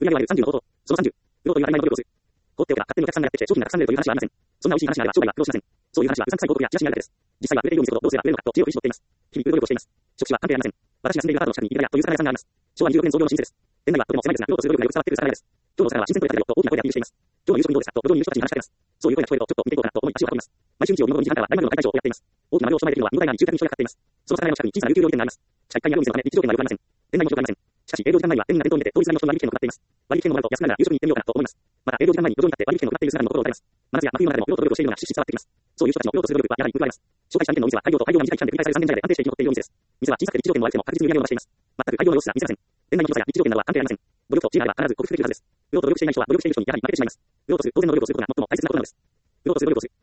売上は30のこと。その30。売ろうという当たり前の努力をする。放っておけば勝手にお客さんがやってきて商品がたくさん売れるという話はありません。そんな美味しい話があれば商売は苦労しません。そういう話はうさんくさい広告やチラシにあるだけです。実際は売れているようにするとどうすれば売れるのかと知恵を振り絞っています。日々売る努力をしています。職種は関係ありません。私が住んでいるアパートの近くに居酒屋という魚屋さんがあります。昭和26年創業の老舗です。店内はとても狭いですが、売ろうとする努力がよく伝わっている魚屋です。今日の魚は新鮮とれたてよと大きな声でアピールしています。今日の夕食にどうですかと路上にいる人たちに話しかけます。そういう声が聞こえるとちょっと見ていこうかなと思い足を運びます。毎週日曜日の午後2時半からは大丸の解体ショーをやっています。大きな丸を所内できるのは見応えがあり住宅に人がかかっています。その魚屋の近くに小さな琉球料理店があります。地下1階にあるお店のため立地条件が良くありません。店内も広くありません。しかし営業時間前には店員が店頭に出て通りすがりの人の割引券を配っています。割引券をもらうと安くなるなら夕食に行ってみようかなと思います。また営業時間前に路上に立って割引券を配っている姿にも心を打たれます。真夏や真冬の中でも売ろうと努力をしているのがしっしり伝わってきます。そういう人たちの売ろうとする努力はやはり報われます。紹介した2軒のお店は開業と開業が短い期間で繰り返される3年ぐらいで安定して生き残っているお店です。店は小さくて立地条件も悪くても確実に売り上げを伸ばしています。全く開業の様子が見せません。店内の広さや立地条件などは関係ありません。努力と知恵があれば必ず克服できるはずです。売ろうと努力していない人は努力している人にやはり負けてしまいます。売ろうとする当然の努力をすることが最も大切なことなのです。売ろうとする努力をする。